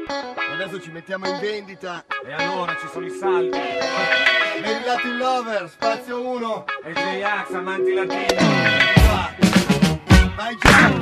Adesso ci mettiamo in vendita. E allora ci sono i saldi. Per i Latin Lover, spazio 1. E J-Ax, amanti latini. Vai già.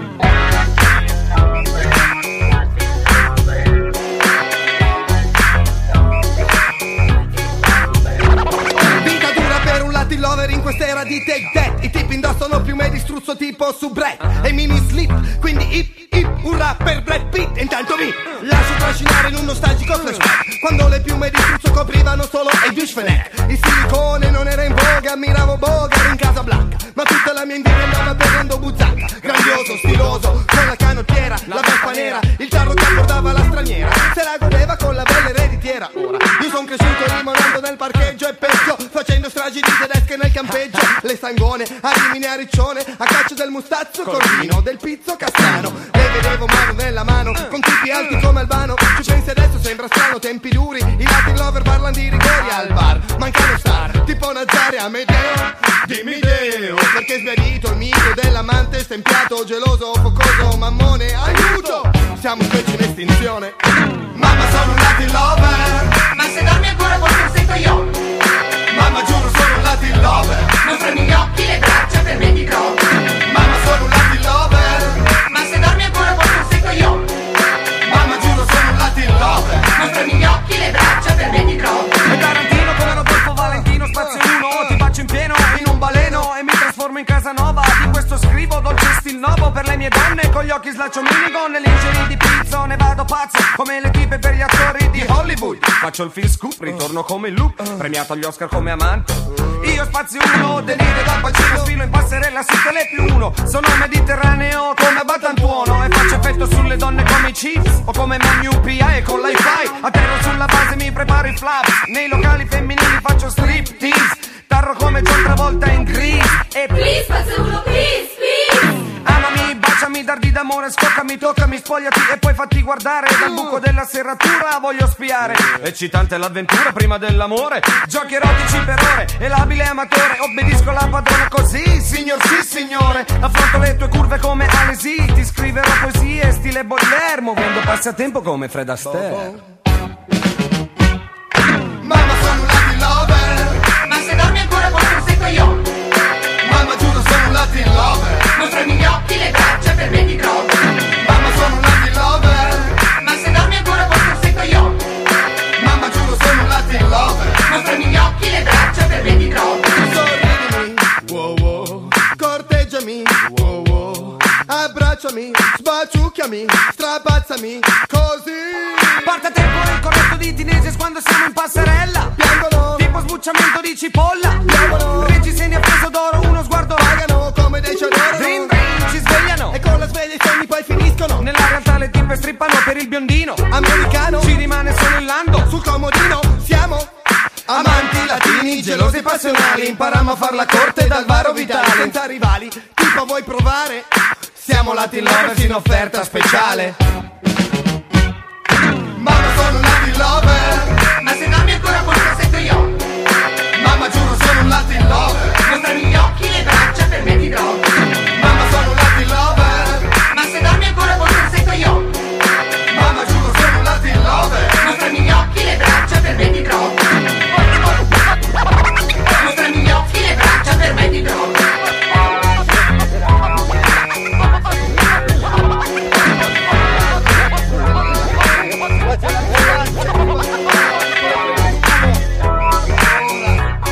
Latin lover in quest'era di take that. I tipi indossano piume di struzzo tipo su Brett e mini slip, quindi hip hip urrà per Brad Pitt. E intanto mi lascio trascinare in un nostalgico flashback, quando le piume di struzzo coprivano solo i douche fenec. Il silicone non era in voga, ammiravo Bogar in Casablanca, ma tutta la mia indira andava pegando buzzanca. Grandioso, stiloso, con la canottiera, la vespa nera, il carro che abbordava la straniera, se la godeva con la bella ereditiera. Ora, io son cresciuto rimanendo nel parcheggio e peggio, facendo stragi di tedesche nel campeggio. Le stangone, a Rimini, a Riccione, a caccia del mustazzo, Corvino, del pizzo, Castiano. Le vedevo mano nella mano, con tipi alti come Albano. Ci pensi adesso sembra strano, tempi duri, i Latin lover parlano di rigori al bar. Mancano star, tipo Nazare, Amedeo, dimmi Deo, perché sbiadito il mito dell'amante stempiato, geloso, focoso, mammone, aiuto, siamo specie in estinzione. Mamma sono un Latin lover, ma se dormi ancora forse un sento io. Mamma giuro sono un Latin lover, mostrami gli occhi, le braccia per me di droga. Mamma sono un Latin lover, ma se dormi ancora forse un sento io. Mamma giuro sono un Latin lover, mostrami gli occhi, le braccia per me di droga. E Tarantino come Rodolfo Valentino, spazio 1, ti faccio in pieno in un baleno e mi trasformo in Casanova. Di questo scrivo dolce stil nuovo per le mie donne, con gli occhi slaccio minigon e lingerie di pizzo. Ne vado pazzo come le tipe per gli attori di Hollywood. Faccio il film scoop, ritorno come Luke, premiato agli Oscar come amante. Io spazio 1, delirio da Pacino, sfilo in passerella su Tele+1. Sono mediterraneo come Batantuono e faccio effetto sulle donne come i Chiefs o come Manu PA e con l'hi-fi. Atterro sulla base, mi preparo i flaps, nei locali femminili faccio striptease. Tarro come John Travolta in Grease e Please, spazio 1, please, please. amami, baciami, dardi d'amore, scoccami, toccami, spogliati e poi fatti guardare. Dal buco della serratura voglio spiare. Eccitante l'avventura prima dell'amore, giochi erotici per ore e l'abile amatore obbedisco la padrona così, signor sì signore. Affronto le tue curve come Alesi, ti scriverò poesie stile Baudelaire, muovendo passatempo come Fred Astaire. Mamma sono un Latin lover, ma se dormi ancora forse un sento io. mamma giuro sono un Latin lover, mostrami gli occhi, le braccia per me di droga. mamma sono un Latin lover, ma se dormi ancora forse un sento io. mamma giuro sono un Latin lover. mostrami gli occhi, le braccia per me di droga. Sorridimi, wow wow, corteggiami, wow wow, abbracciami, sbaciucchiami, strapazzami, così. Porta tempo il corretto di teenagers quando siamo in passerella, Piangono, tipo sbucciamento di cipolla. piangono, Reggiseni a peso d'oro, uno sguardo pagano come dei Dream ciadoro. Dream, ci svegliano E con la sveglia i sogni poi finiscono. nella realtà le tipe strippano per il biondino. Americano, Ci rimane solo il lando. sul comodino siamo amanti latini, gelosi e passionali. Imparammo a far la corte dal Varo Vitale, senza rivali, tipo vuoi provare? Siamo Latin lovers in offerta speciale. Mamma sono un Latin lover, ma se dormi ancora forse un sento io. mamma giuro sono un Latin lover, mostrami gli occhi, le braccia per me di droga. mamma sono un Latin lover, ma se dormi ancora forse un sento io. mamma giuro sono un Latin lover. mostrami gli occhi, le braccia per me di droga. mostrami gli occhi, le braccia per me di droga.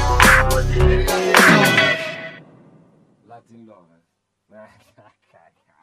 Latin lover.